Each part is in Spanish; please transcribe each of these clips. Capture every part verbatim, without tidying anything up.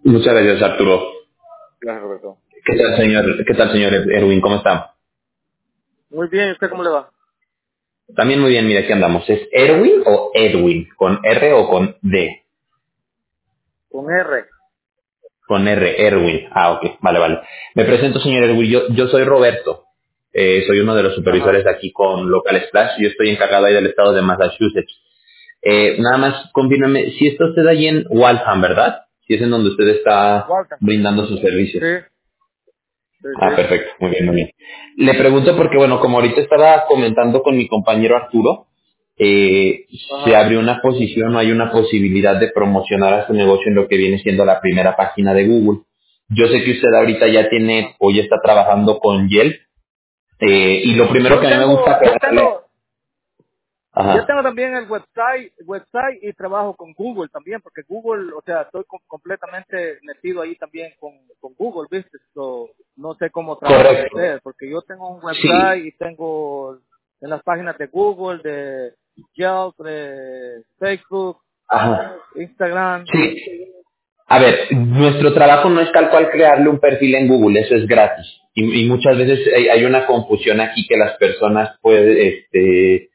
Muchas gracias, Arturo. Gracias, Roberto. ¿Qué tal, señor? ¿Qué tal, señor Erwin? ¿Cómo está? Muy bien, ¿usted cómo le va? También muy bien, mira, aquí andamos. ¿Es Erwin o Edwin? ¿Con R o con D? Con R. Con R, Erwin. Ah, ok, vale, vale. Me presento, señor Erwin. Yo, yo soy Roberto. Eh, soy uno de los Ajá. supervisores aquí con Local Splash. Yo estoy encargado ahí del estado de Massachusetts. Eh, nada más, confírmeme, si está usted allí en Waltham, ¿verdad? Si es en donde usted está Walter. brindando sus servicios. Sí, sí, Ah, sí. perfecto, muy bien, muy bien. Le pregunto porque, bueno, como ahorita estaba comentando con mi compañero Arturo, eh, se Ajá. abrió una posición o hay una posibilidad de promocionar a su negocio en lo que viene siendo la primera página de Google. Yo sé que usted ahorita ya tiene o ya está trabajando con Yelp, eh, y lo primero Yo que a mí me tengo, gusta yo aclararle... tengo, yo Ajá, tengo también el website, website y trabajo con Google también, porque Google, o sea, estoy com- completamente metido ahí también con, con Google, ¿viste? So, no sé cómo trabajan correcto. ustedes, porque yo tengo un Sí, website y tengo en las páginas de Google, de Yelp, de Facebook, ajá, Instagram. sí. A ver, nuestro trabajo no es tal cual crearle un perfil en Google, eso es gratis. Y, y muchas veces hay, hay una confusión aquí que las personas pueden, este,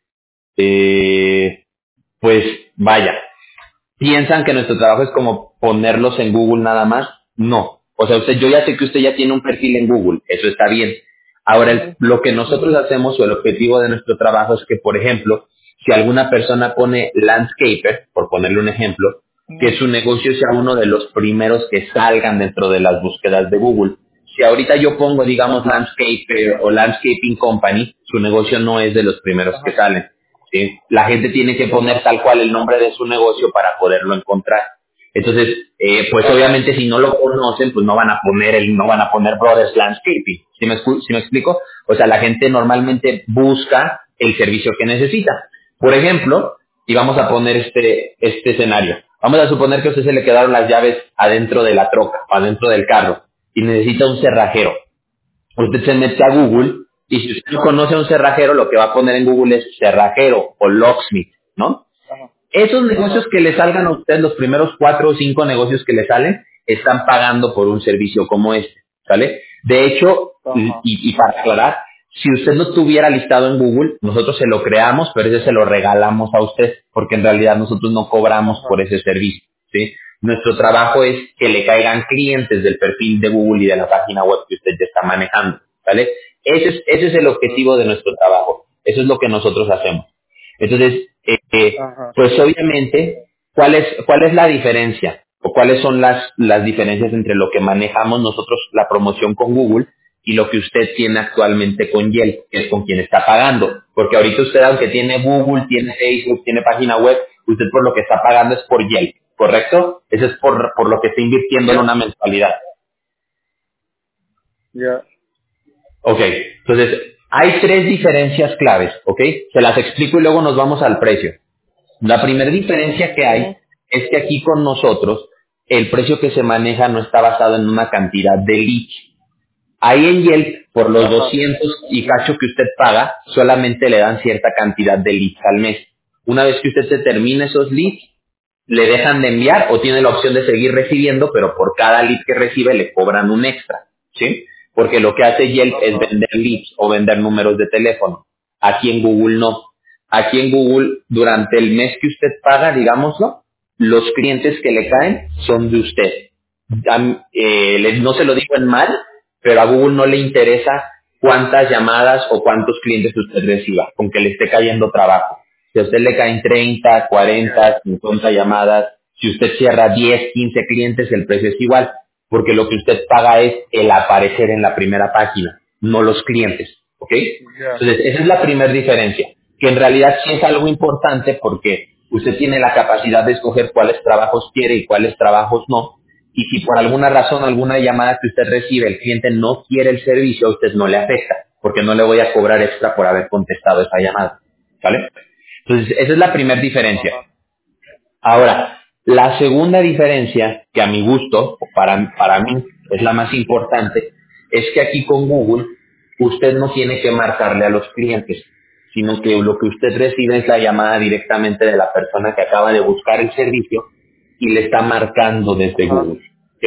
eh, pues vaya, piensan que nuestro trabajo es como ponerlos en Google nada más. No. O sea, usted, yo ya sé que usted ya tiene un perfil en Google, eso está bien. Ahora, el- Ujú, lo que nosotros hacemos o el objetivo de nuestro trabajo es que, por ejemplo, si alguna persona pone landscaper, por ponerle un ejemplo, que ujú, su negocio sea uno de los primeros que salgan dentro de las búsquedas de Google. Si ahorita yo pongo, digamos, Ajá, landscaper o landscaping company, su negocio no es de los primeros que ajá. salen. ¿Sí? La gente tiene que poner tal cual el nombre de su negocio para poderlo encontrar. Entonces, eh, pues Ajá. obviamente si no lo conocen, pues no van a poner el, no van a poner Brothers Landscaping. ¿Sí me, escu- sí me explico? O sea, la gente normalmente busca el servicio que necesita. Por ejemplo, y vamos a poner este, este escenario. Vamos a suponer que a usted se le quedaron las llaves adentro de la troca, adentro del carro, y necesita un cerrajero. Usted se mete a Google y si usted no conoce a un cerrajero, lo que va a poner en Google es cerrajero o locksmith, ¿no? Ajá, Esos negocios ajá, que le salgan a usted, los primeros cuatro o cinco negocios que le salen, están pagando por un servicio como este, ¿sale? De hecho, y, ajá, y para aclarar, si usted no tuviera listado en Google, nosotros se lo creamos, pero ese se lo regalamos a usted, porque en realidad nosotros no cobramos ajá. por ese servicio, ¿sí? Nuestro trabajo es que le caigan clientes del perfil de Google y de la página web que usted ya está manejando, ¿vale? Ese es, ese es el Ujú, objetivo de nuestro trabajo. Eso es lo que nosotros hacemos. Entonces, eh, eh, ajá. pues obviamente, ¿cuál es, cuál es la diferencia? ¿O cuáles son las, las diferencias entre lo que manejamos nosotros, la promoción con Google, y lo que usted tiene actualmente con Yelp, que es con quien está pagando? Porque ahorita usted, aunque tiene Google, Ajá. tiene Facebook, tiene página web, usted por lo que está pagando es por Yelp, ¿correcto? Eso es por, por lo que está invirtiendo en Ya, una mensualidad. ya. Ok, entonces, hay tres diferencias claves, ¿ok? Se las explico y luego nos vamos al precio. La primera diferencia que hay Ujú, es que aquí con nosotros el precio que se maneja no está basado en una cantidad de leads. Ahí en Yelp, por los ajá. doscientos y cacho que usted paga, solamente le dan cierta cantidad de leads al mes. Una vez que usted se termine esos leads, le dejan de enviar o tiene la opción de seguir recibiendo, pero por cada lead que recibe le cobran un extra, ¿sí? Porque lo que hace Yelp es Ajá. vender leads o vender números de teléfono. Aquí en Google no. Aquí en Google, durante el mes que usted paga, digámoslo, los clientes que le caen son de usted. Am- eh, les- no se lo digo en mal, pero a Google no le interesa cuántas llamadas o cuántos clientes usted reciba, con que le esté cayendo trabajo. Si a usted le caen treinta, Ya. cuarenta, cincuenta llamadas, si usted cierra diez, quince clientes, el precio es igual, porque lo que usted paga es el aparecer en la primera página, no los clientes, ¿ok? Ya. Entonces, esa es la primera diferencia, que en realidad sí es algo importante porque usted tiene la capacidad de escoger cuáles trabajos quiere y cuáles trabajos no, y si por alguna razón, alguna llamada que usted recibe, el cliente no quiere el servicio, a usted no le afecta, porque no le voy a cobrar extra por haber contestado esa llamada, ¿vale? Entonces, esa es la primera diferencia. Ajá. Ahora, la segunda diferencia, que a mi gusto, o para, para mí, es la más importante, es que aquí con Google, usted no tiene que marcarle a los clientes, sino que lo que usted recibe es la llamada directamente de la persona que acaba de buscar el servicio y le está marcando desde Ajá. Google. ¿ok?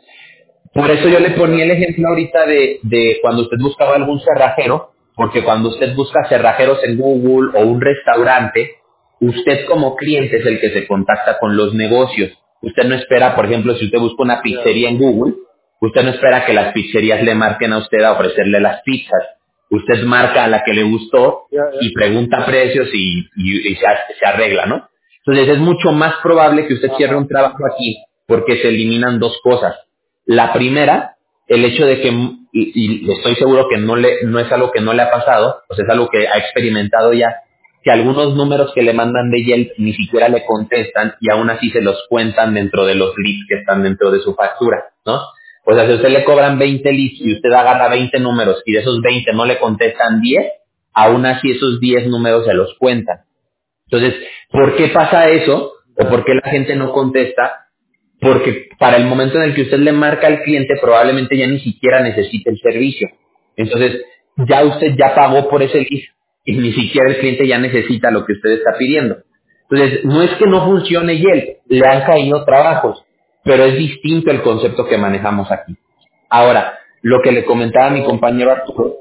Por eso yo le ponía el ejemplo ahorita de, de cuando usted buscaba algún cerrajero, porque cuando usted busca cerrajeros en Google o un restaurante, usted como cliente es el que se contacta con los negocios. Usted no espera, por ejemplo, si usted busca una Ya, pizzería en Google, usted no espera que las pizzerías le marquen a usted a ofrecerle las pizzas. Usted marca a la que le gustó ya, ya. y pregunta precios y, y- y se, ha- se arregla, ¿no? Entonces es mucho más probable que usted cierre Ajá. un trabajo aquí porque se eliminan dos cosas. La primera, el hecho de que, y, y estoy seguro que no le, no es algo que no le ha pasado, pues es algo que ha experimentado ya, que algunos números que le mandan de Yelp ni siquiera le contestan y aún así se los cuentan dentro de los leads que están dentro de su factura, ¿no? O sea, si a usted le cobran veinte leads y usted agarra veinte números y de esos veinte no le contestan diez, aún así esos diez números se los cuentan. Entonces, ¿por qué pasa eso? ¿O Ya, por qué la gente no contesta? Porque para el momento en el que usted le marca al cliente probablemente ya ni siquiera necesite el servicio. Entonces, ya usted ya pagó por ese lead y ni siquiera el cliente ya necesita lo que usted está pidiendo. Entonces, no es que no funcione Yelp, le han caído trabajos, pero es distinto el concepto que manejamos aquí. Ahora, lo que le comentaba a mi ok, compañero Arturo,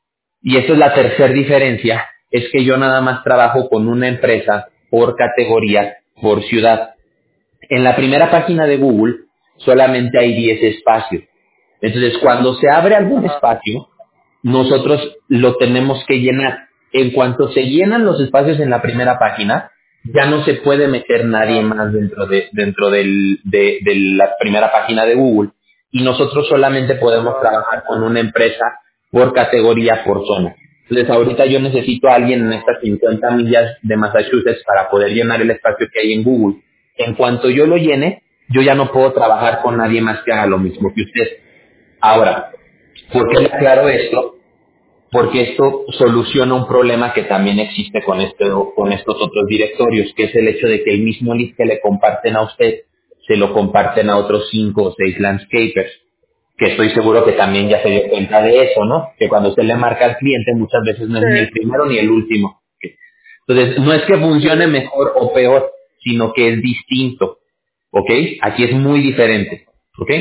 y esta es la tercera diferencia, es que yo nada más trabajo con una empresa por categoría, por ciudad. En la primera página de Google solamente hay diez espacios. Entonces, cuando se abre algún ajá, espacio, nosotros lo tenemos que llenar. En cuanto se llenan los espacios en la primera página, ya no se puede meter nadie ajá, más dentro de dentro del- de, de la primera página de Google. Y nosotros solamente podemos ajá, trabajar con una empresa por categoría, por zona. Entonces, ahorita yo necesito a alguien en estas cincuenta millas de Massachusetts para poder llenar el espacio que hay en Google. En cuanto yo lo llene, yo ya no puedo trabajar con nadie más que haga lo mismo que usted. Ahora, ¿por qué le aclaro esto? Porque esto soluciona un problema que también existe con, este, con estos otros directorios, que es el hecho de que el mismo list que le comparten a usted, se lo comparten a otros cinco o seis landscapers, que estoy seguro que también ya se dio cuenta de eso, ¿no? Que cuando usted le marca al cliente muchas veces no es ni el sí, primero ni el último. Entonces, no es que funcione sí, mejor o peor, sino que es distinto, ¿ok? Aquí es muy diferente, ¿ok?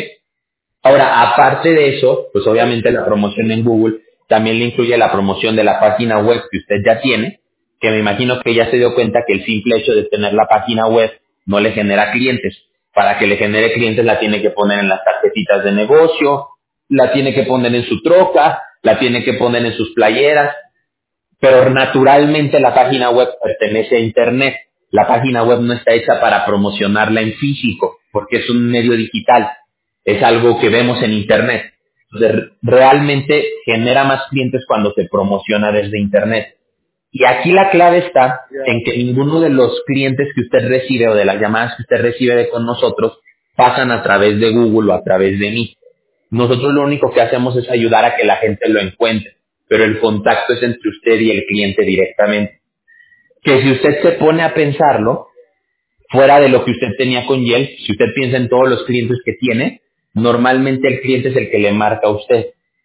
Ahora, aparte de eso, pues obviamente la promoción en Google también le incluye la promoción de la página web que usted ya tiene, que me imagino que ya se dio cuenta que el simple hecho de tener la página web no le genera clientes. Para que le genere clientes la tiene que poner en las tarjetitas de negocio, la tiene que poner en su troca, la tiene que poner en sus playeras, pero naturalmente la página web pertenece a Internet. La página web no está hecha para promocionarla en físico, porque es un medio digital, es algo que vemos en Internet. Entonces, realmente genera más clientes cuando se promociona desde Internet. Y aquí la clave está ya, en que ninguno de los clientes que usted recibe o de las llamadas que usted recibe de con nosotros pasan a través de Google o a través de mí. Nosotros lo único que hacemos es ayudar a que la gente lo encuentre, pero el contacto es entre usted y el cliente directamente. Que si usted se pone a pensarlo, fuera de lo que usted tenía con Yelp, si usted piensa en todos los clientes que tiene, normalmente el cliente es el que le marca a usted.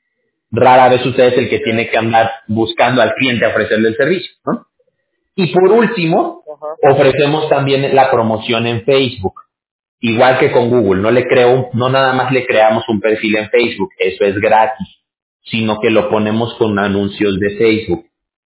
Rara vez usted es el que ya, tiene que andar buscando al cliente a ofrecerle el servicio, ¿no? Y por último, ajá, ofrecemos también la promoción en Facebook. Igual que con Google, no le creo, no nada más le creamos un perfil en Facebook, eso es gratis, sino que lo ponemos con anuncios de Facebook.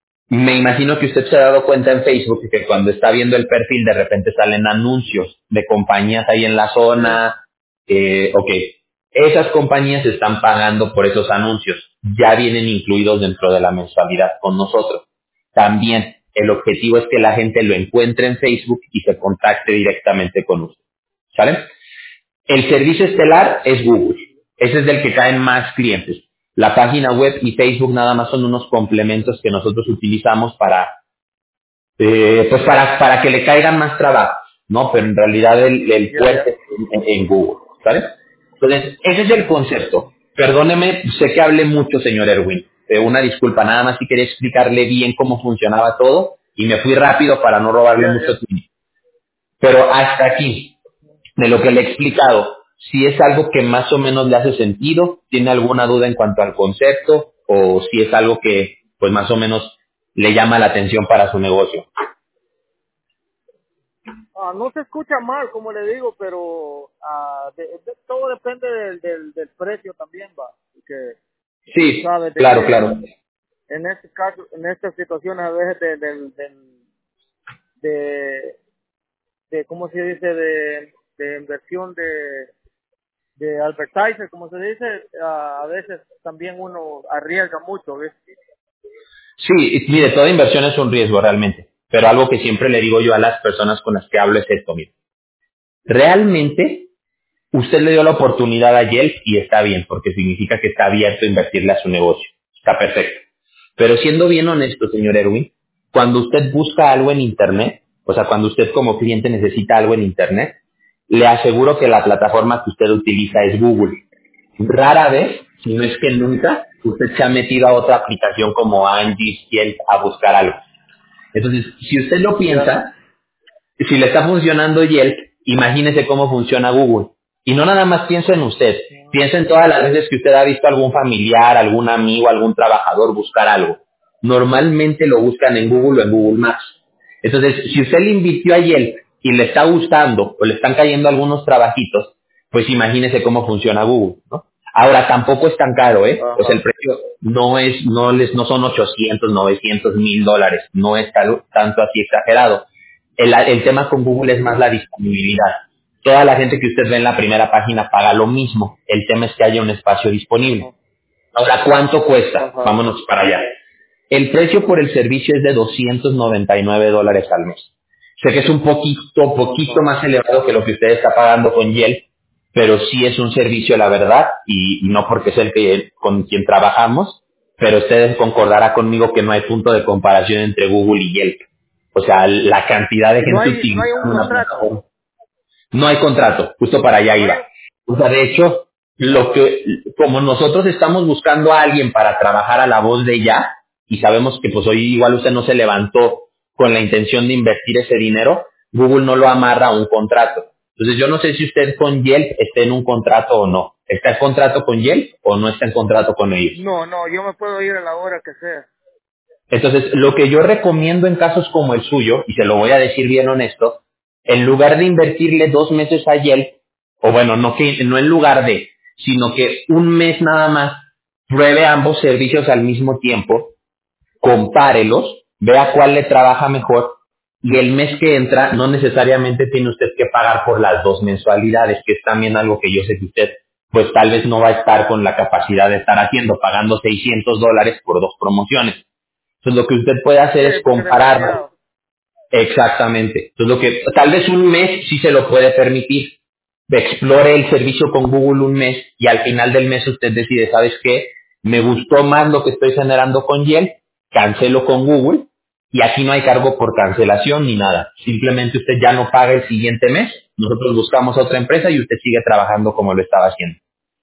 Me imagino que usted se ha dado cuenta en Facebook que cuando está viendo el perfil de repente salen anuncios de compañías ahí en la sí, zona, eh, ok, esas compañías están pagando por esos anuncios, ya vienen incluidos dentro de la mensualidad con nosotros. También el objetivo es que la gente lo encuentre en Facebook y se contacte directamente con usted. ¿Sale? El servicio estelar es Google. Ese es del que caen más clientes. La página web y Facebook nada más son unos complementos que nosotros utilizamos para, eh, pues para, para que le caigan más trabajo, ¿no? Pero en realidad el, el ya, ya. fuerte es en, en Google, ¿sabes? Entonces, ese es el concepto. Perdóneme, sé que hablé mucho, señor Erwin. Eh, una disculpa, nada más si quería explicarle bien cómo funcionaba todo y me fui rápido para no robarle Ya, mucho ya. tiempo. Pero hasta aquí de lo que le he explicado, si es algo que más o menos le hace sentido, tiene alguna duda en cuanto al concepto, o si es algo que pues más o menos le llama la atención para su negocio. Ah, no se escucha mal, como le digo, pero ah, de, de- todo depende del, del, del precio también, va. Que, Sí, sabes, de claro, que claro. en este caso, en estas situaciones a veces de, del del- de, de, ¿cómo se dice? De, de inversión de, de advertiser, como se dice, ah, a veces también uno arriesga mucho, ¿ves? Sí, y mire, toda inversión es un riesgo realmente, pero algo que siempre le digo yo a las personas con las que hablo es esto, mire. Realmente, usted le dio la oportunidad a Yelp y está bien, porque significa que está abierto a invertirle a su negocio. Está perfecto. Pero siendo bien honesto, señor Erwin, cuando usted busca algo en Internet, o sea, cuando usted como cliente necesita algo en Internet, le aseguro que la plataforma que usted utiliza es Google. Rara vez, si no es que nunca, usted se ha metido a otra aplicación como Angie, Yelp a buscar algo. Entonces, si usted lo Ya. piensa, si le está funcionando Yelp, imagínese cómo funciona Google. Y no nada más piensa en usted, piensa en todas las veces que usted ha visto a algún familiar, algún amigo, algún trabajador buscar algo. Normalmente lo buscan en Google o en Google Maps. Entonces, si usted le invirtió a Yelp y le está gustando o le están cayendo algunos trabajitos, pues imagínese cómo funciona Google, ¿no? Ahora, tampoco es tan caro, ¿eh? O sea, el Ajá. precio no es, no les, no son ochocientos, novecientos mil dólares, no es tal- tanto así exagerado. El, el tema con Google es más la disponibilidad. Toda la gente que usted ve en la primera página paga lo mismo. El tema es que haya un espacio disponible. Ajá. Ahora, ¿cuánto cuesta? Ajá. Vámonos para allá. El precio por el servicio es de doscientos noventa y nueve dólares al mes. Sé que es un poquito, poquito Ajá. más elevado que lo que usted está pagando con Yelp, pero sí es un servicio, la verdad, y, y no porque es el que con quien trabajamos, pero usted concordará conmigo que no hay punto de comparación entre Google y Yelp. O sea, la cantidad de Y no gente hay, no hay un utilizando una contrato. plataforma. No hay contrato, justo para allá No hay. iba. O sea, de hecho, lo que, como nosotros estamos buscando a alguien para trabajar a la voz de ya, y sabemos que pues hoy igual usted no se levantó con la intención de invertir ese dinero, Google no lo amarra a un contrato. Entonces yo no sé si usted con Yelp está en un contrato o no. ¿Está en contrato con Yelp o no está en contrato con ellos? No, no, yo me puedo ir a la hora que sea. Entonces, lo que yo recomiendo en casos como el suyo, y se lo voy a decir bien honesto, en lugar de invertirle dos meses a Yelp, o bueno, no que no en lugar de, sino que un mes nada más, pruebe ambos servicios al mismo tiempo, compárelos, vea cuál le trabaja mejor, y el mes que entra no necesariamente tiene usted que pagar por las dos mensualidades, que es también algo que yo sé que usted pues tal vez no va a estar con la capacidad de estar haciendo, pagando seiscientos dólares por dos promociones. Entonces lo que usted puede hacer Sí, es porque es compararlo. demasiado. Exactamente. Entonces lo que tal vez un mes sí se lo puede permitir. Explore el servicio con Google un mes y al final del mes usted decide, ¿sabes qué? Me gustó más lo que estoy generando con Yelp, cancelo con Google y aquí no hay cargo por cancelación ni nada. Simplemente usted ya no paga el siguiente mes, nosotros buscamos otra empresa y usted sigue trabajando como lo estaba haciendo.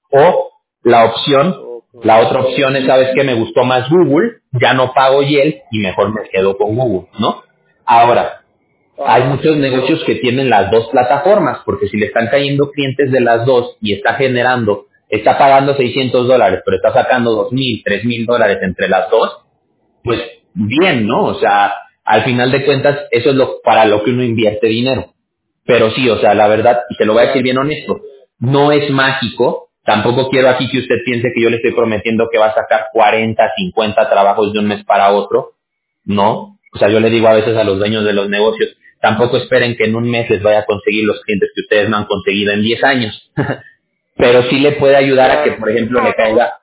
O la opción, Okay. la otra opción es, ¿sabes qué? Me gustó más Google, ya no pago Yelp y mejor me quedo con Google, ¿no? Ahora, hay Ajá. muchos negocios que tienen las dos plataformas, porque si le están cayendo clientes de las dos y está generando, está pagando seiscientos dólares, pero está sacando dos mil, tres mil dólares entre las dos, pues bien, ¿no? O sea, al final de cuentas, eso es lo para lo que uno invierte dinero. Pero sí, o sea, la verdad, y te lo voy a decir Claro. bien honesto, no es mágico. Tampoco quiero aquí que usted piense que yo le estoy prometiendo que va a sacar cuarenta, cincuenta trabajos de un mes para otro. No. O sea, yo le digo a veces a los dueños de los negocios, tampoco esperen que en un mes les vaya a conseguir los clientes que ustedes no han conseguido en diez años. Pero sí le puede ayudar a que, Claro. por ejemplo, No, le no. caiga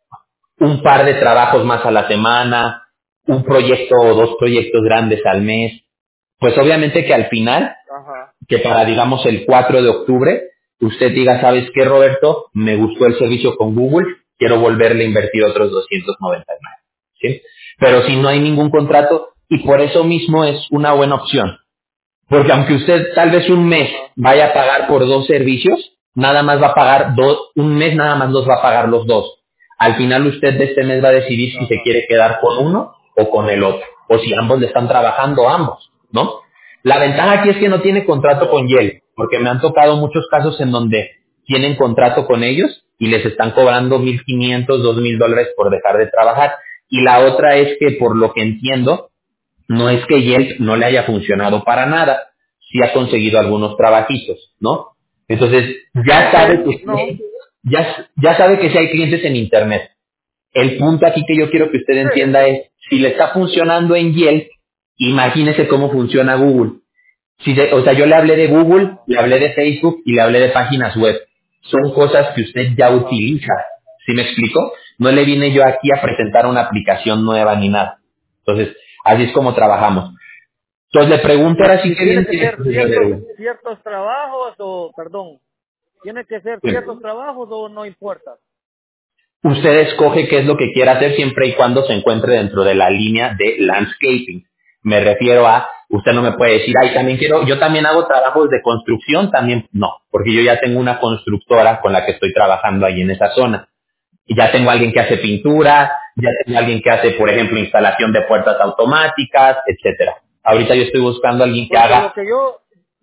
un par de trabajos más a la semana, un proyecto o dos proyectos grandes al mes. Pues obviamente que al final Ajá. que para, digamos, el cuatro de octubre, usted diga, ¿sabes qué, Roberto? Me gustó el servicio con Google, quiero volverle a invertir otros doscientos noventa y nueve. ¿Sí? Pero si no hay ningún contrato, y por eso mismo es una buena opción. Porque aunque usted tal vez un mes Ajá. vaya a pagar por dos servicios, nada más va a pagar dos, un mes nada más los va a pagar los dos. Al final usted de este mes va a decidir si se Ajá. quiere quedar con uno o con el otro. O si ambos le están trabajando ambos, ¿no? La ventaja aquí es que no tiene contrato Ya. con Yelp, porque me han tocado muchos casos en donde tienen contrato con ellos y les están cobrando mil quinientos, dos mil dólares por dejar de trabajar. Y la otra es que, por lo que entiendo, no es que Yelp no le haya funcionado para nada, sí ha conseguido algunos trabajitos, ¿no? Entonces, ya Ok, sabe que no, ya, ya sabe que si hay clientes en Internet. El punto aquí que yo quiero que usted sí, entienda es, si le está funcionando en Yelp, imagínese cómo funciona Google. Si de- o sea, yo le hablé de Google, le hablé de Facebook y le hablé de páginas web. Son cosas que usted ya ajá. utiliza. ¿Sí me explico? No le vine yo aquí a presentar una aplicación nueva ni nada. Entonces, así es como trabajamos. Entonces, le pregunto Y, ahora sí y que tiene bien que tiene ser que ciertos ver. ciertos trabajos o, perdón, tiene que ser Sí. ciertos trabajos o no importa. Usted escoge qué es lo que quiera hacer siempre y cuando se encuentre dentro de la línea de landscaping. Me refiero a, usted no me puede decir, ay, también quiero, yo también hago trabajos de construcción, también no, porque yo ya tengo una constructora con la que estoy trabajando ahí en esa zona. Y ya tengo alguien que hace pintura, ya tengo alguien que hace, por ejemplo, instalación de puertas automáticas, etcétera. Ahorita yo estoy buscando a alguien que Porque lo haga, que yo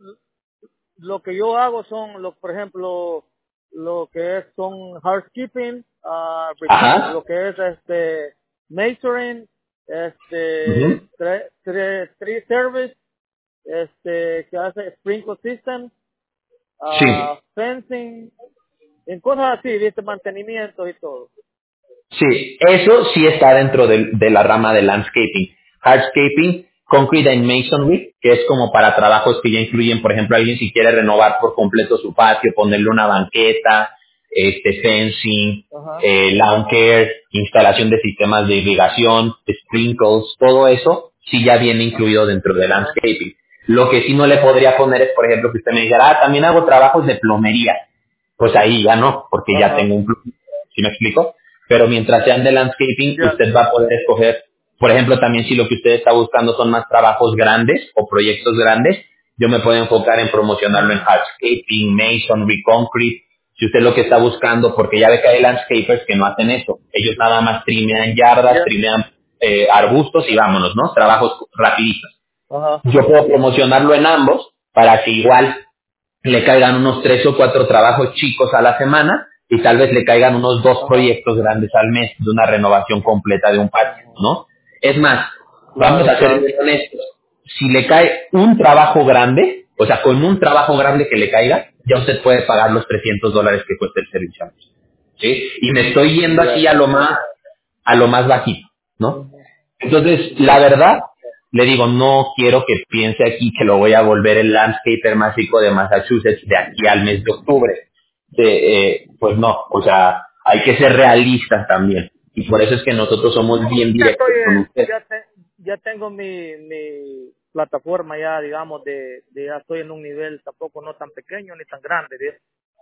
lo que yo hago son, lo, por ejemplo, lo que es son housekeeping, ah, ajá, lo que es este masonry, este ujú, tre- tre- tree service, este que hace sprinkler system, sí, ah, fencing, en cosas así, viste, mantenimiento y todo. sí, eso sí está dentro de, de la rama de landscaping. Hardscaping, concrete and masonry, que es como para trabajos que ya incluyen, por ejemplo, alguien si quiere renovar por completo su patio, ponerle una banqueta, este fencing, Ajá, eh, lawn care, instalación de sistemas de irrigación, sprinkles, todo eso sí ya viene incluido dentro de ajá, landscaping. Lo que sí no le podría poner es, por ejemplo, que usted me dijera, ah, también hago trabajos de plomería. Pues ahí ya no, porque ya ajá, tengo un plumero. ¿Sí me explico? Pero mientras sean de landscaping, ya, usted va a poder escoger, por ejemplo, también si lo que usted está buscando son más trabajos grandes o proyectos grandes, yo me puedo enfocar en promocionarlo en ujú, hardscaping, masonry, concrete. Si usted lo que está buscando, porque ya ve que hay landscapers que no hacen eso. Ellos nada más trimean yardas, ya, trimean eh, arbustos y vámonos, ¿no? Trabajos rapiditos. ajá, Yo puedo promocionarlo en ambos para que igual le caigan unos tres o cuatro trabajos chicos a la semana y tal vez le caigan unos dos ajá, proyectos grandes al mes de una renovación completa de un patio, ajá. ¿no? Es más, vamos Claro, a ser claro. bien honestos. Si le cae un trabajo grande, o sea, con un trabajo grande que le caiga, ya usted puede pagar los trescientos dólares que cuesta el servicio. ¿Sí? Y me estoy yendo Ya, así a ya, lo ya. más, a lo más bajito, ¿no? Ujú. Entonces, la Ya. verdad, le digo, no quiero que piense aquí que lo voy a volver el landscaper más rico de Massachusetts de aquí al mes de octubre. De, eh, pues no, o sea, hay que ser realistas también. Y por eso es que nosotros somos No, bien ya estoy, directos con eh, usted. ya te, ya tengo mi, mi plataforma ya, digamos, de, de ya estoy en un nivel tampoco no tan pequeño ni tan grande, ¿sí?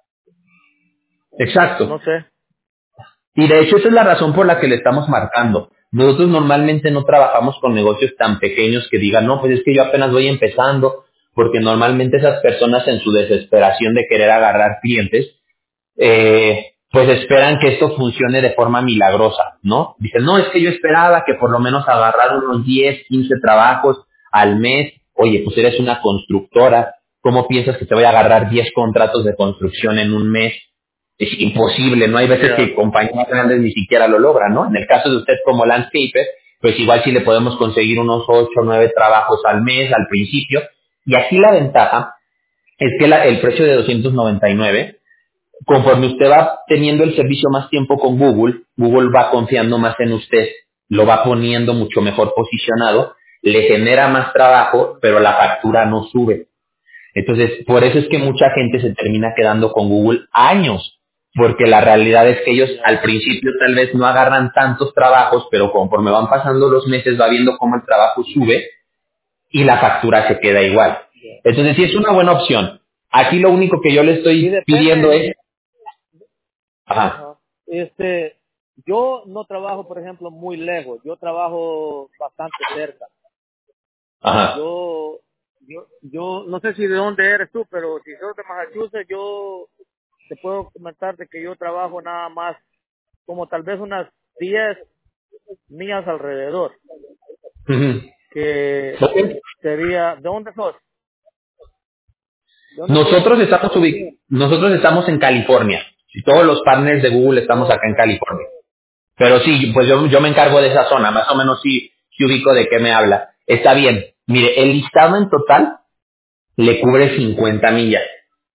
Exacto. No sé. Y de hecho esa es la razón por la que le estamos marcando. Nosotros normalmente no trabajamos con negocios tan pequeños que digan, no, pues es que yo apenas voy empezando, porque normalmente esas personas en su desesperación de querer agarrar clientes, eh, pues esperan que esto funcione de forma milagrosa, ¿no? Dicen, no, es que yo esperaba que por lo menos agarrar unos diez, quince trabajos al mes. Oye, pues eres una constructora, ¿cómo piensas que te voy a agarrar diez contratos de construcción en un mes? Es imposible, ¿no? Hay veces que Ya. compañías grandes ni siquiera lo logran, ¿no? En el caso de usted como landscaper, pues igual sí le podemos conseguir unos ocho o nueve trabajos al mes al principio. Y aquí la ventaja es que la- el precio de doscientos noventa y nueve, conforme usted va teniendo el servicio más tiempo con Google, Google va confiando más en usted, lo va poniendo mucho mejor posicionado, le genera más trabajo, pero la factura no sube. Entonces, por eso es que mucha gente se termina quedando con Google años, porque la realidad es que ellos Ya. al principio tal vez no agarran tantos trabajos, pero conforme van pasando los meses va viendo cómo el trabajo sube y la factura se queda igual. Ya. Entonces, sí es una buena opción. Aquí lo único que yo le Y estoy pidiendo depende, es, ajá, ajá. Este, yo no trabajo, por ejemplo, muy lejos. Yo trabajo bastante cerca. ajá, Yo, yo, yo no sé si de dónde eres tú, pero si sos de Massachusetts, yo te puedo comentar de que yo trabajo nada más como tal vez unas diez millas alrededor, ujú. que Ok. sería, ¿de dónde sos? ¿De dónde sos? Nosotros estamos ubic- nosotros estamos en California. Y todos los partners de Google estamos acá en Okay. California. Pero sí, pues yo, yo me encargo de esa zona, más o menos sí, sí ubico de qué me habla. Está bien. Mire, el listado en total le cubre cincuenta millas.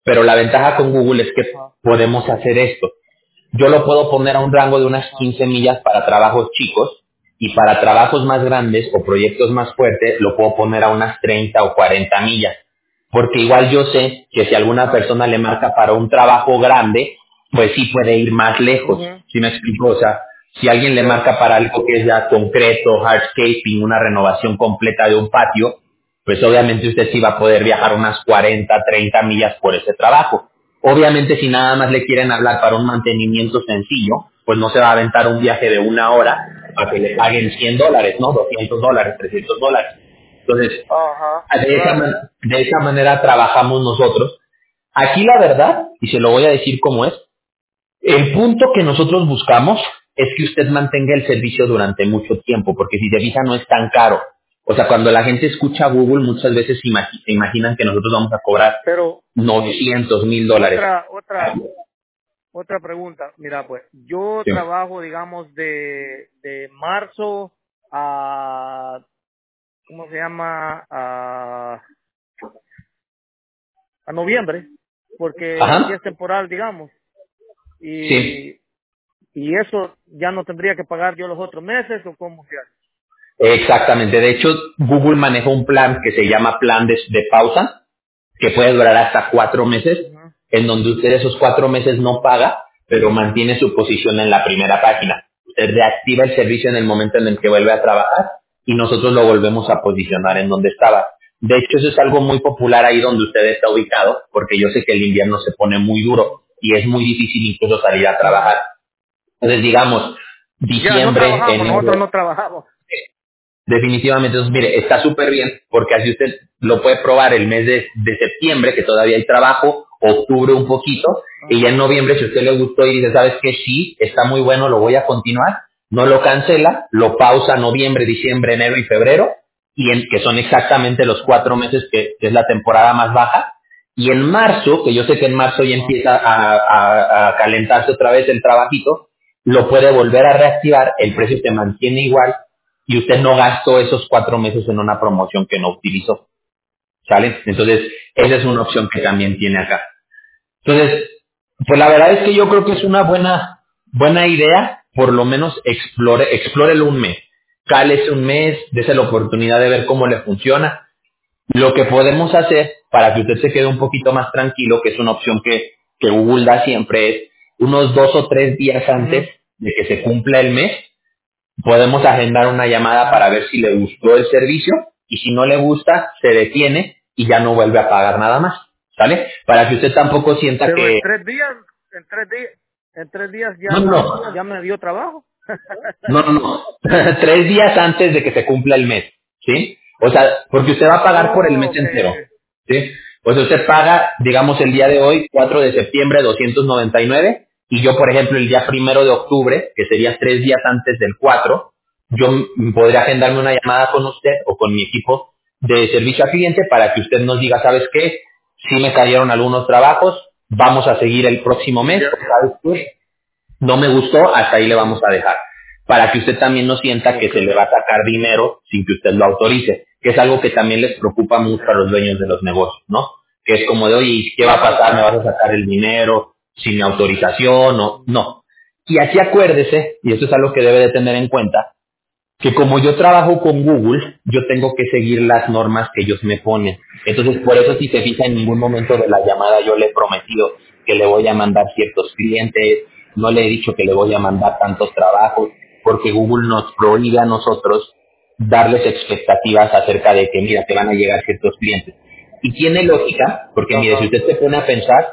Pero la ventaja con Google es que Ajá. podemos hacer esto. Yo lo puedo poner a un rango de unas Ajá. quince millas para trabajos chicos y para trabajos más grandes o proyectos más fuertes lo puedo poner a unas treinta o cuarenta millas. Porque igual yo sé que si alguna persona le marca para un trabajo grande, pues sí puede ir más lejos. Ujú. ¿Sí me explico? O sea, si alguien le Ya. marca para algo que es ya concreto, hardscaping, una renovación completa de un patio, pues obviamente usted sí va a poder viajar unas cuarenta, treinta millas por ese trabajo. Obviamente si nada más le quieren hablar para un mantenimiento sencillo, pues no se va a aventar un viaje de una hora para que le paguen cien dólares, ¿no? doscientos dólares, trescientos dólares. Entonces, Ajá. de esa, Claro. man- de esa manera trabajamos nosotros. Aquí la verdad, y se lo voy a decir cómo es, el punto que nosotros buscamos es que usted mantenga el servicio durante mucho tiempo, porque si se fija no es tan caro. O sea, cuando la gente escucha Google, muchas veces se imagi- se imaginan que nosotros vamos a cobrar Pero novecientos mil dólares. otra, otra, otra pregunta. Mira, pues, yo Sí. trabajo, digamos, de, de marzo a, ¿cómo se llama? A, a noviembre, porque aquí Ajá. es temporal, digamos. Sí. Y, y eso ya no tendría que pagar yo los otros meses, o cómo se hace. Exactamente. De hecho, Google maneja un plan que se llama plan de, de pausa, que puede durar hasta cuatro meses, Ujú. en donde usted esos cuatro meses no paga, pero mantiene su posición en la primera página. Usted reactiva el servicio en el momento en el que vuelve a trabajar y nosotros lo volvemos a posicionar en donde estaba. De hecho, eso es algo muy popular ahí donde usted está ubicado, porque yo sé que el invierno se pone muy duro y es muy difícil incluso salir a trabajar. Entonces, digamos, Ya no diciembre, trabajamos, nosotros enero, no trabajamos. definitivamente, entonces Ajá. mire, está súper bien porque así usted lo puede probar el mes de, de septiembre, que todavía hay trabajo, octubre un poquito, y ya en Ajá. noviembre, si a usted le gustó y dice, ¿sabes qué? Sí, está muy bueno, lo voy a continuar, no lo cancela, lo pausa noviembre, diciembre, enero y febrero, y en, que son exactamente los cuatro meses que, que es la temporada más baja, y en marzo, que yo sé que en marzo ya Ajá. empieza a, a- a calentarse otra vez el trabajito, lo puede volver a reactivar, el Ajá. precio se mantiene igual, y usted no gastó esos cuatro meses en una promoción que no utilizó, ¿sale? Entonces, esa es una opción que también tiene acá. Entonces, pues la verdad es que yo creo que es una buena, buena idea, por lo menos explore, explórelo un mes, cálese un mes, dése la oportunidad de ver cómo le funciona. Lo que podemos hacer para que usted se quede un poquito más tranquilo, que es una opción que, que Google da siempre, es unos dos o tres días Ujú. antes de que se cumpla el mes, podemos agendar una llamada Ujú. para ver si le gustó el servicio y si no le gusta, se detiene y ya no vuelve a pagar nada más, ¿sale? Para que usted tampoco sienta Pero en que... tres días, en tres días, en tres días No, ya, no, ya me dio trabajo. no, no, no. Tres días antes de que se cumpla el mes, ¿sí? O sea, porque usted va a pagar por el Oh, mes okay, entero, okay. ¿sí? Pues usted paga, digamos, el día de hoy, cuatro de septiembre, doscientos noventa y nueve, y yo, por ejemplo, el día primero de octubre, que sería tres días antes del cuatro, yo m- podría agendarme una llamada con usted o con mi equipo de servicio al cliente para que usted nos diga, ¿sabes qué? Si me cayeron algunos trabajos, vamos a seguir el próximo mes, Ya. o ¿sabes qué? No me gustó, hasta ahí le vamos a dejar. Para que usted también no sienta que se Okay. le va a sacar dinero sin que usted lo autorice, que es algo que también les preocupa mucho a los dueños de los negocios, ¿no? Que es como de, oye, ¿qué va a Claro, pasar? ¿Me vas claro. a sacar el dinero sin mi autorización? O no. Y aquí acuérdese, y eso es algo que debe de tener en cuenta, que como yo trabajo con Google, yo tengo que seguir las normas que ellos me ponen. Entonces, por eso si se fija en ningún momento de la llamada yo le he prometido que le voy a mandar ciertos clientes, no le he dicho que le voy a mandar tantos trabajos, porque Google nos prohíbe a nosotros darles expectativas acerca de que, mira, te van a llegar ciertos clientes. Y tiene lógica, porque mire, si Ajá. usted se pone a pensar,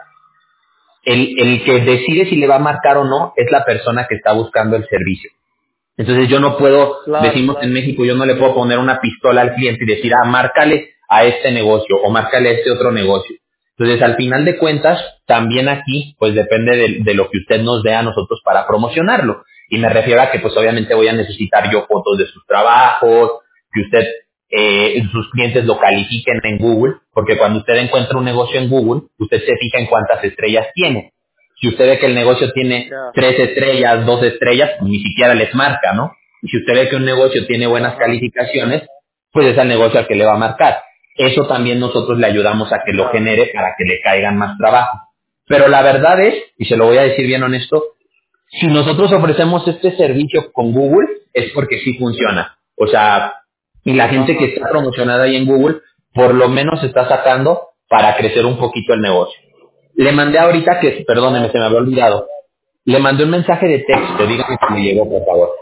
el, el que decide si le va a marcar o no es la persona que está buscando el servicio. Entonces yo no puedo, Claro, decimos en claro. México, yo no le puedo poner una pistola al cliente y decir, ah, márcale a este negocio o márcale a este otro negocio. Entonces al final de cuentas, también aquí, pues depende de, de lo que usted nos dé a nosotros para promocionarlo. Y me refiero a que pues obviamente voy a necesitar yo fotos de sus trabajos, que usted, eh, sus clientes lo califiquen en Google, porque cuando usted encuentra un negocio en Google, usted se fija en cuántas estrellas tiene. Si usted ve que el negocio tiene Ya. tres estrellas, dos estrellas, pues ni siquiera les marca, ¿no? Y si usted ve que un negocio tiene buenas Ajá. calificaciones, pues es el negocio al que le va a marcar. Eso también nosotros le ayudamos a que lo Claro. genere para que le caigan más trabajo. Pero la verdad es, y se lo voy a decir bien honesto, si nosotros ofrecemos este servicio con Google es porque sí funciona. O sea, y la gente que Ajá. está promocionada ahí en Google por lo menos está sacando para crecer un poquito el negocio. Le mandé ahorita que, perdóneme, Oh, se me había olvidado, le mandé un mensaje de texto, dígame si me llegó, por favor.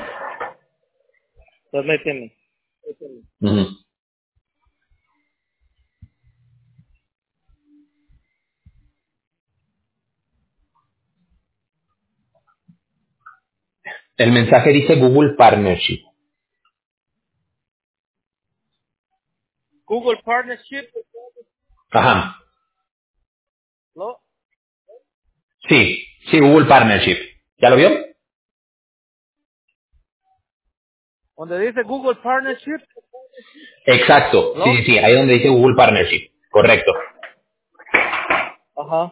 permíteme. Ujú. El mensaje dice Google Partnership. Google Partnership, Ajá. ¿no? Sí, sí, Google Partnership. ¿Ya lo vio? Donde dice Google Partnership, Exacto. Sí, ¿no? sí, sí, ahí donde dice Google Partnership. Correcto. Ajá.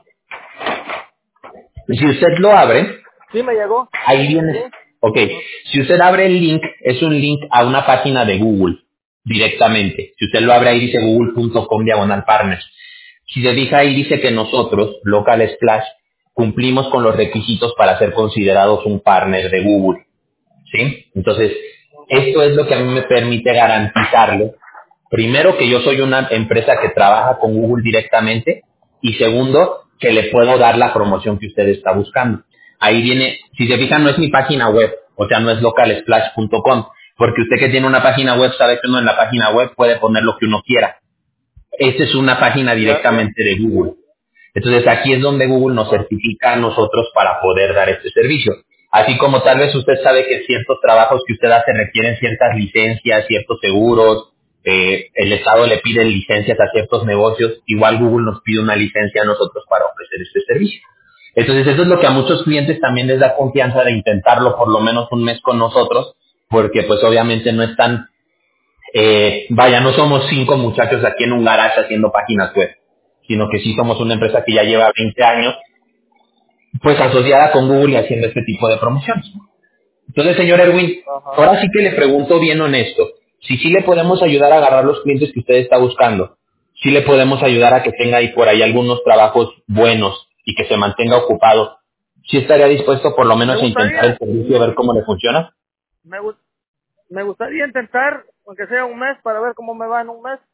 Si usted lo abre, Sí me llegó. ahí viene. Ok, Ajá. si usted abre el link, es un link a una página de Google directamente. Si usted lo abre ahí dice google punto com diagonal partners. Si se fija ahí dice que nosotros, Local Splash, cumplimos con los requisitos para ser considerados un partner de Google. ¿Sí? Entonces, Ajá. esto es lo que a mí me permite garantizarle, primero, que yo soy una empresa que trabaja con Google directamente y segundo, que le puedo dar la promoción que usted está buscando. Ahí viene, si se fijan, no es mi página web, o sea, no es local splash punto com, porque usted que tiene una página web sabe que uno en la página web puede poner lo que uno quiera. Esta es una página Ya. directamente de Google. Entonces aquí es donde Google nos Ajá. certifica a nosotros para poder dar este servicio. Así como tal vez usted sabe que ciertos trabajos que usted hace requieren ciertas licencias, ciertos seguros, eh, el Estado le pide licencias a ciertos negocios, igual Google nos pide una licencia a nosotros para ofrecer este servicio. Entonces eso es lo que a muchos clientes también les da confianza de intentarlo por lo menos un mes con nosotros, porque pues obviamente no están, eh, vaya, no somos cinco muchachos aquí en un garage haciendo páginas web, sino que sí somos una empresa que ya lleva veinte años, pues asociada con Google y haciendo este tipo de promociones. Entonces, señor Erwin, Ajá. ahora sí que le pregunto bien honesto, si sí le podemos ayudar a agarrar los clientes que usted está buscando, si le podemos ayudar a que tenga ahí por ahí algunos trabajos buenos y que se mantenga ocupado, ¿sí estaría dispuesto por lo Me menos a intentar el gustaría, servicio, a ver cómo le funciona? me, gu- me gustaría intentar, aunque sea un mes, para ver cómo me va en un mes,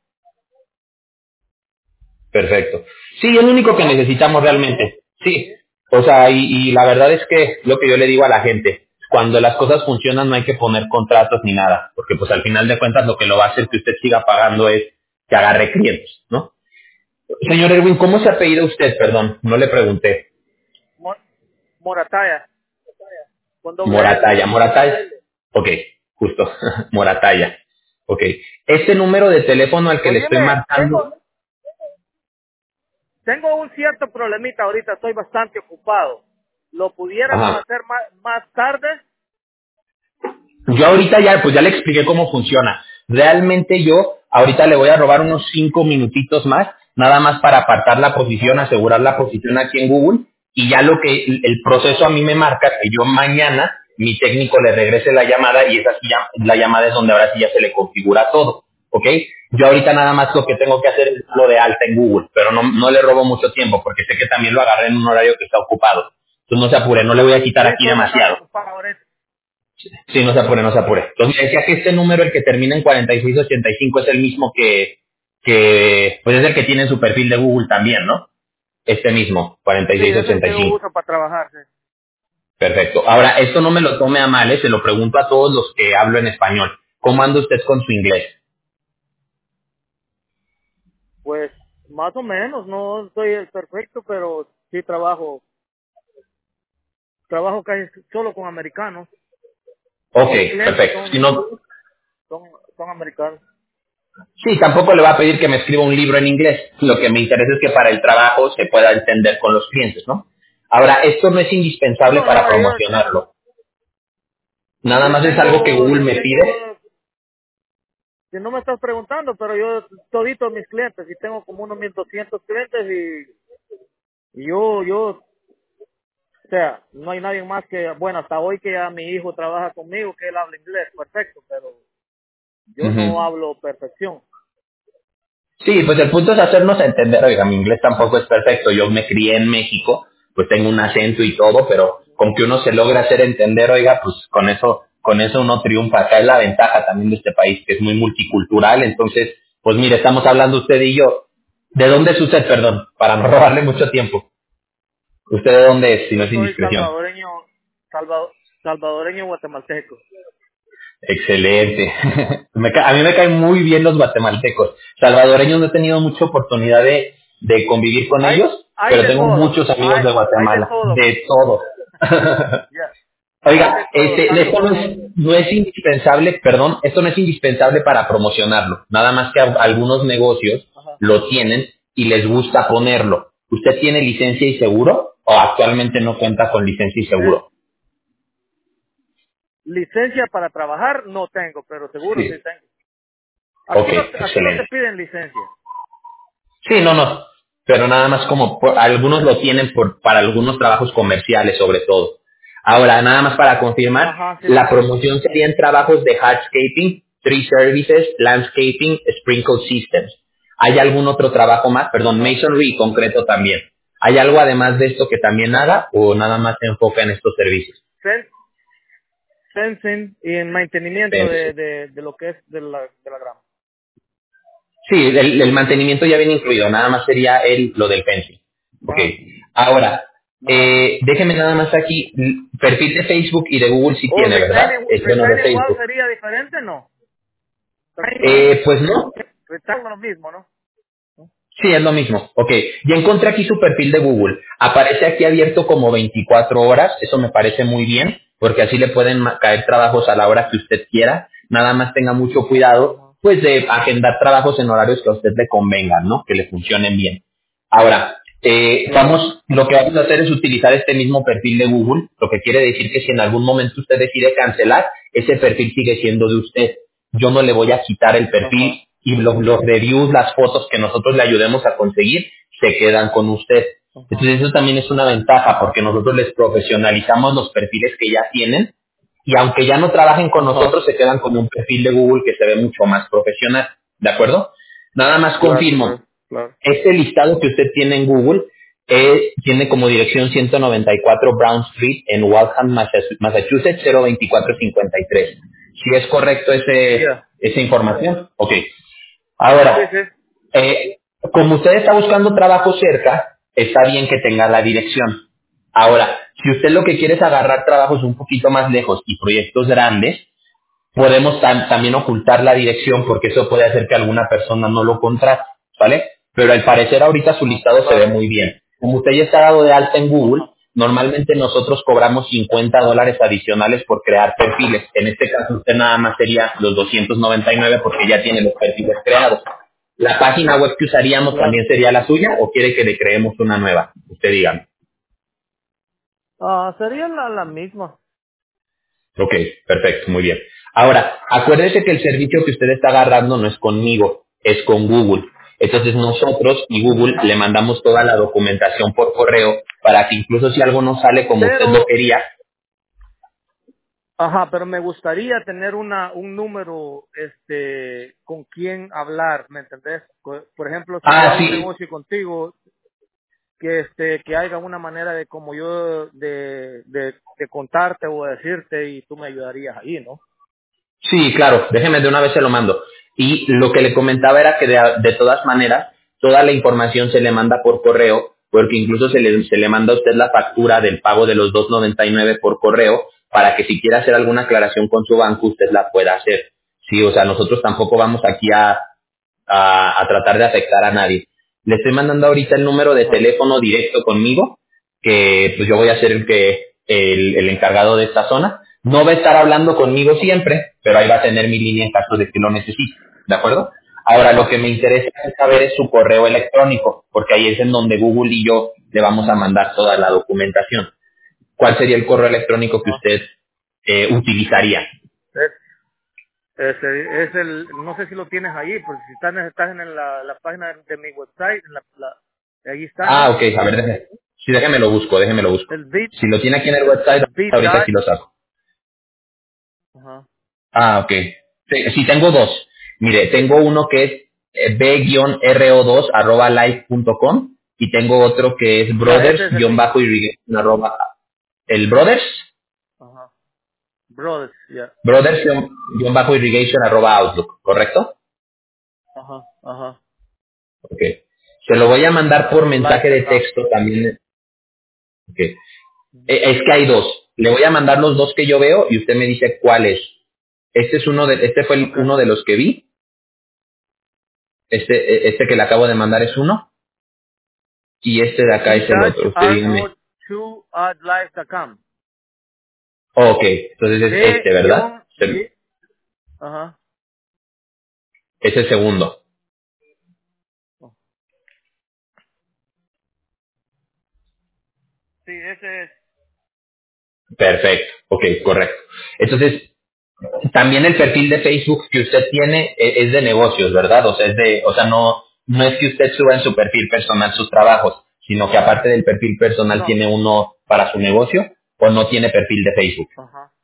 Perfecto. Sí, es lo único que ¿no? necesitamos realmente. Sí. O sea, y, y la verdad es que lo que yo le digo a la gente, cuando las cosas funcionan no hay que poner contratos ni nada, porque pues al final de cuentas lo que lo va a hacer que usted siga pagando es que agarre clientes, ¿no? Señor Erwin, ¿cómo se apellida usted? Perdón, no le pregunté. Mo- Morataya, con doble L. Morataya, Morataya. Ok, justo, Morataya. Ok. Este número de teléfono al que le estoy Oíme, marcando. tengo, tengo un cierto problemita ahorita, estoy bastante ocupado. ¿Lo pudiéramos Ajá. hacer más, más tarde? Yo ahorita ya, pues ya le expliqué cómo funciona. Realmente yo ahorita le voy a robar unos cinco minutitos más, nada más para apartar la posición, Ajá, asegurar la posición aquí en Google, y ya lo que el proceso a ajá. mí me marca que yo mañana mi técnico le regrese la llamada y esa sí ya, la llamada es donde ahora sí ya se le configura todo, ¿ok? Yo ahorita nada más lo que tengo que hacer es lo de alta en Google, pero no, no le robo mucho tiempo porque sé que también lo agarré en un horario que está ocupado. Entonces no se apure, no le voy a quitar Sí, aquí estoy bastante demasiado. ocupado ahorita. Sí, no se apure, no se apure. Entonces me decía que este número, el que termina en cuarenta y seis ochenta y cinco, es el mismo que, que, pues es el que tiene en su perfil de Google también, ¿no? Este mismo, Sí, ese es el que yo cuarenta y seis ochenta y cinco. uso para trabajar. Sí. Perfecto. Ahora, esto no me lo tome a mal, ¿eh? Se lo pregunto a todos los que hablo en español. ¿Cómo anda usted con su inglés? Pues más o menos, no soy el perfecto, pero sí trabajo, trabajo casi solo con americanos. Ok, Mis clientes perfecto. Si son, no, son, son americanos. sí, tampoco le va a pedir que me escriba un libro en inglés. Lo que me interesa es que para el trabajo se pueda entender con los clientes, ¿no? Ahora, esto no es No, indispensable no, para no, yo tengo, promocionarlo. Nada más es algo que tengo, Google me pide. tengo, si no me estás preguntando, pero yo todito mis clientes, y tengo como unos mil doscientos clientes, y, y yo, yo, o sea, no hay nadie más que, bueno, hasta hoy que ya mi hijo trabaja conmigo, que él habla inglés, perfecto, pero yo no Ujú. hablo perfección. Sí, pues el punto es hacernos entender, oiga, mi inglés tampoco es perfecto, yo me crié en México, pues tengo un acento y todo, pero con que uno se logra hacer entender, oiga, pues con eso, con eso uno triunfa. Acá es la ventaja también de este país, que es muy multicultural, entonces, pues mire, estamos hablando usted y yo. ¿De dónde es usted, perdón? Para no robarle mucho tiempo. ¿Usted de dónde es, si no Yo es soy indiscreción? salvadoreño, salva- salvadoreño guatemalteco. Excelente. Me ca- a mí me caen muy bien los guatemaltecos. Salvadoreños no he tenido mucha oportunidad de, de convivir con Hay, ellos, hay pero de tengo todo, muchos amigos hay, de hay de Guatemala, todo. de todo. Ya, hay Oiga, de todo, este, tanto esto no como... es, no es indispensable, perdón, esto no es indispensable para promocionarlo. Nada más que a- algunos negocios Ajá. lo tienen y les gusta ponerlo. ¿Usted tiene licencia y seguro o actualmente no cuenta con licencia y Eh, seguro? licencia para trabajar no tengo, pero seguro sí Sí. tengo. Ok, Aquí no, aquí no te excelente. piden licencia. Sí, no, no. Pero nada más como por- algunos lo tienen por, para algunos trabajos comerciales sobre todo. Ahora, nada más para confirmar, Ajá, sí. la promoción sería en trabajos de hardscaping, tree services, landscaping, sprinkle systems. ¿Hay algún otro trabajo más? Perdón, Ajá. masonry y concreto también. ¿Hay algo además de esto que también haga o nada más se enfoca en estos servicios? Sen- Fencing y en mantenimiento de, Fencing. de, de lo que es de la, de la grama. Sí, el, el mantenimiento ya viene incluido, nada más sería el, lo del fencing. Ok. Ajá. Ahora, Ajá. eh, déjeme nada más aquí, l- perfil de Facebook y de Google sí ¿O tiene, ¿verdad? retaining, Es bueno de retaining wall Facebook. sería diferente? No. Retaining, Eh, pues no, retaining lo mismo, ¿no? sí, es lo mismo. Ok, ya encontré aquí su perfil de Google. Aparece aquí abierto como veinticuatro horas, eso me parece muy bien, porque así le pueden ma- caer trabajos a la hora que usted quiera. Nada más tenga mucho cuidado, Ajá. pues de agendar trabajos en horarios que a usted le convengan, ¿no? Que le funcionen bien. Ahora, eh, Ajá. vamos, lo que vamos a hacer es utilizar este mismo perfil de Google, lo que quiere decir que si en algún momento usted decide cancelar, ese perfil sigue siendo de usted. Yo no le voy a quitar el perfil Ajá. y los, los reviews, las fotos que nosotros le ayudemos a conseguir, se quedan con usted. Ajá. Entonces eso también es una ventaja porque nosotros les profesionalizamos los perfiles que ya tienen y aunque ya no trabajen con Ajá. nosotros, se quedan con un perfil de Google que se ve mucho más profesional. ¿De acuerdo? Nada más Claro, confirmo, claro, claro. este listado que usted tiene en Google es- tiene como dirección ciento noventa y cuatro Brown Street en Waltham, Massachusetts, Massachusetts cero veinticuatro cincuenta y tres. ¿Sí es correcto ese, Ya. esa información? Ok. Sí, Ahora, sí. eh, como usted está buscando trabajo cerca, está bien que tenga la dirección. Ahora, si usted lo que quiere es agarrar trabajos un poquito más lejos y proyectos grandes, podemos tam- también ocultar la dirección porque eso puede hacer que alguna persona no lo contrate, ¿vale? Pero al parecer ahorita su Ajá. listado se ve Claro. muy bien. Como usted ya está dado de alta en Google, Ajá. normalmente nosotros cobramos cincuenta dólares adicionales por crear perfiles. En este caso usted nada más sería los doscientos noventa y nueve porque ya tiene los perfiles creados. ¿La página web que usaríamos Claro. también sería la suya o quiere que le creemos una nueva? Usted dígame. Ah, sería la, la misma. Ok, perfecto, muy bien. Ahora, acuérdese que el servicio que usted está agarrando no es conmigo, es con Google. Entonces nosotros y Google le mandamos toda la documentación por correo para que incluso si algo no sale como usted lo Pero, quería. ajá, pero me gustaría tener una, un número, este, con quien hablar, ¿me entendés? Co- Por ejemplo, si yo Ah, hago un sí, negocio contigo, que este, que haya una manera de como yo, de, de, de contarte o decirte y tú me ayudarías ahí, ¿no? sí, claro, déjeme de una vez se lo mando. Y lo que le comentaba era que de, de todas maneras, toda la información se le manda por correo, porque incluso se le, se le manda a usted la factura del pago de los dos noventa y nueve por correo, para que si quiere hacer alguna aclaración con su banco, usted la pueda hacer. Sí, o sea, nosotros tampoco vamos aquí a, a, a tratar de afectar a nadie. Le estoy mandando ahorita el número de Ajá. teléfono directo conmigo, que pues yo voy a ser el que el, el encargado de esta zona. No va a estar hablando conmigo siempre, pero ahí va a tener mi línea en caso de que lo necesite, ¿de acuerdo? Ahora, lo Ajá. que me interesa es saber es su correo electrónico, porque ahí es en donde Google y yo le vamos a mandar toda la documentación. ¿Cuál sería el correo electrónico que Ajá. usted eh, utilizaría? Es, es, el, es el, no sé si lo tienes ahí, porque si estás, estás en la, la página de mi website, en la, la, ahí está, Ah, ¿no? ok, a ver, déjeme, sí, déjeme lo busco, déjeme lo busco. El bit, Si lo tiene aquí en el el, website, el bit ahorita sí lo die. saco. Ajá. Ah, ok. Sí, sí, tengo dos. Mire, tengo uno que es eh, b r o dos arroba live punto com y tengo otro que es Ya, ese es el mío. brothers-irrigation arroba el brothers Ajá. Brothers, ya. brothers-irrigation arroba outlook, ¿correcto? Ajá, ajá. Ok. Se lo voy a mandar por mensaje de Live punto com. texto también. Ok. Eh, Es que hay dos. Le voy a mandar los dos que yo veo y usted me dice cuál es. Este es uno de, este fue el- Okay. uno de los que vi. Este, eh, este que le acabo de mandar es uno y este de acá es el otro. Usted R O dígame. dos at live punto com. Ok, entonces es B este, ¿verdad? guión Se- y ajá. Es el segundo. Sí, ese es. Perfecto. Ok, correcto. Entonces, también el perfil de Facebook que usted tiene e- es de negocios, ¿verdad? O sea, es de, o sea, no, no es que usted suba en su perfil personal sus trabajos, sino que aparte del perfil personal No. tiene uno para su negocio o no tiene perfil de Facebook. Ajá.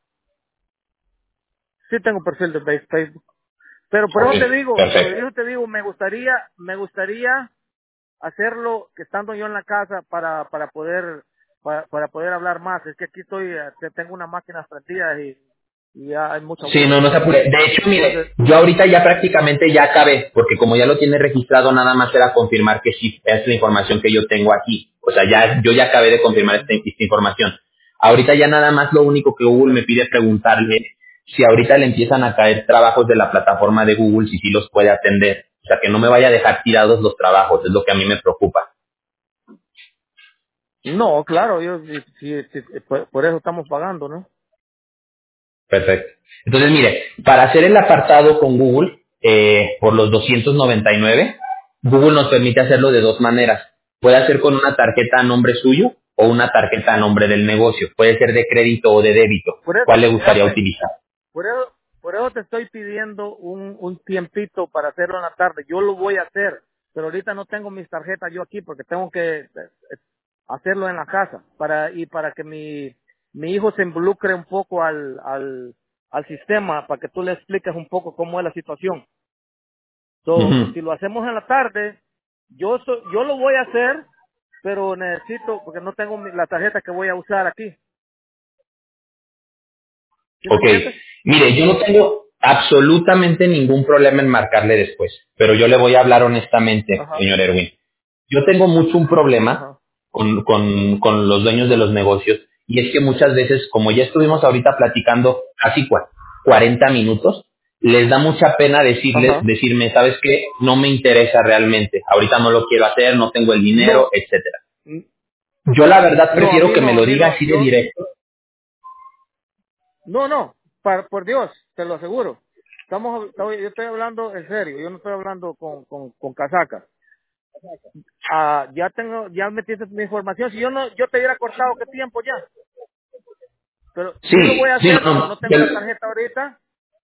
Sí tengo perfil de Face- Facebook. Pero por Ok, eso te digo, por perfecto. eso te digo, me gustaría, me gustaría hacerlo que estando yo en la casa para para poder para, para poder hablar más. Es que aquí estoy, eh, te- tengo una máquina prendida y, y ya hay mucho Sí, no, bulla. no se apure. De hecho, mire, Entonces, yo ahorita ya prácticamente ya acabé, porque como ya lo tiene registrado, nada más era confirmar que sí es la información que yo tengo aquí. O sea, ya yo ya acabé de confirmar esta, ujú. esta información. Ahorita ya nada más lo único que Google me pide preguntarle si ahorita le empiezan a caer trabajos de la plataforma de Google, si sí los puede atender. O sea, que no me vaya a dejar tirados los trabajos, es lo que a mí me preocupa. No, claro, yo sí, sí, sí, por, por eso estamos pagando, ¿no? Perfecto. Entonces, mire, para hacer el apartado con Google, eh, por los doscientos noventa y nueve, Google nos permite hacerlo de dos maneras. Puede hacer con una tarjeta a nombre suyo o una tarjeta a nombre del negocio. Puede ser de crédito o de débito. Por eso, ¿Cuál le gustaría fíjate, utilizar? por eso, por eso te estoy pidiendo un, un tiempito para hacerlo en la tarde. Yo lo voy a hacer, pero ahorita no tengo mis tarjetas yo aquí porque tengo que eh, eh, hacerlo en la casa para y para que mi mi hijo se involucre un poco al al al sistema para que tú le expliques un poco cómo es la situación. So, Ujú. si lo hacemos en la tarde, yo so- yo lo voy a hacer, pero necesito porque no tengo mi- la tarjeta que voy a usar aquí. ¿Sí me Ok. entiendes? Mire, yo no tengo absolutamente ningún problema en marcarle después, pero yo le voy a hablar honestamente, Ajá, señor Erwin. Yo tengo mucho un problema ajá. con, con, con los dueños de los negocios y es que muchas veces, como ya estuvimos ahorita platicando casi cua- cuarenta minutos, les da mucha pena decirles, Ajá. decirme, ¿sabes qué? No me interesa realmente, ahorita no lo quiero hacer, no tengo el dinero, No, etcétera. n- Yo la verdad no, a prefiero mí que me no, a lo mí diga no, así de yo, directo. no, no, para, por Dios, te lo aseguro. Estamos, estoy- yo estoy hablando en serio, yo no estoy hablando con, con, con casacas. Ah, ya tengo, ya metiste mi información, si yo no, yo te hubiera cortado qué tiempo ya, pero sí lo voy Sí, a sí, hacer, no, pero no, no tengo la del- tarjeta ahorita.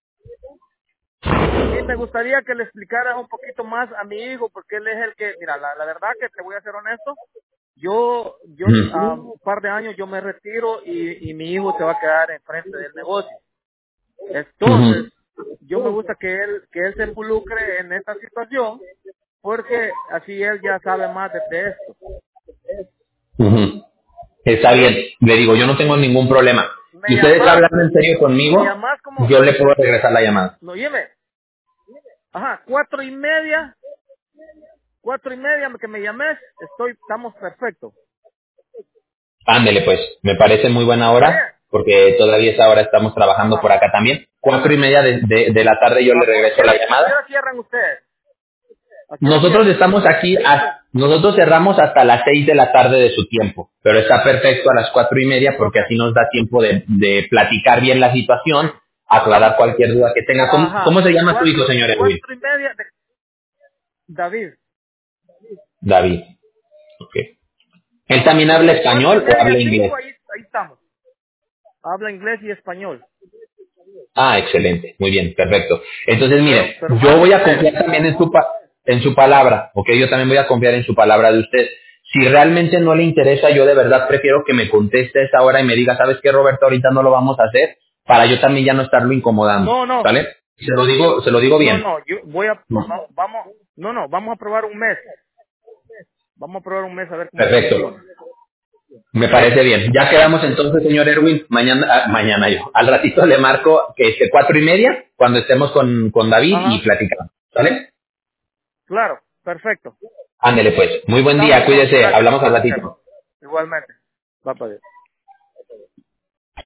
Sí, me gustaría que le explicaras un poquito más a mi hijo, porque él es el que, mira, la, la verdad que te voy a ser honesto, yo, yo, a Ujú, un par de años yo me retiro y, y mi hijo se va a quedar enfrente del negocio. Entonces, ujú, yo me gusta que él, que él se involucre en esta situación, porque así él ya sabe más de, de esto. ujú. Está bien, le digo, yo no tengo ningún problema. Me Si usted está llamas, hablando en serio me conmigo, llamas como, yo le puedo regresar la llamada. no lleve, ajá, cuatro y media, cuatro y media que me llames, estoy, estamos perfectos. Ándele pues, me parece muy buena ¿Está hora, bien? porque todavía esa hora estamos trabajando por Ajá. acá también. Cuatro y media de, de- de la tarde yo le ¿A, po- a qué regreso la hora, a qué llamada. hora cierran ustedes? ¿A qué hora Nosotros cierran? estamos aquí, a- nosotros cerramos hasta las seis de la tarde de su tiempo, pero está perfecto a las cuatro y media porque Ok, así nos da tiempo de, de platicar bien la ok. situación, aclarar cualquier duda que tenga. ¿Cómo, Ajá. cómo se llama su hijo, Cuatro, señor Edwin? cuatro y media de David. David. Ok. ¿Él también habla De cuatro y español o media habla a cinco, inglés? ahí, ahí estamos. Habla inglés y español. Ah, excelente, muy bien, perfecto. Entonces, Pero, mire, pero yo más voy a inglés. confiar también en su pa- en su palabra, ¿ok? Yo también voy a confiar en su palabra de usted. Si realmente no le interesa, yo de verdad prefiero que me conteste a esa hora y me diga, ¿sabes qué, Roberto? Ahorita no lo vamos a hacer, para yo también ya no estarlo incomodando, No, no. ¿sale? Se lo digo, se lo digo No, bien. no. Yo voy a, No. va- vamos. No, no, vamos a probar un mes. Vamos a probar un mes a ver cómo Perfecto. funciona. Me parece bien. Ya quedamos entonces, señor Erwin. Mañana, ah, mañana yo. Al ratito le marco que es cuatro y media cuando estemos con, con David y Ajá, platicamos. ¿Vale? claro, perfecto. Ándele pues. Muy buen Estamos día. entonces, Cuídese. gracias. Hablamos al Gracias. ratito. Igualmente. Va para Dios.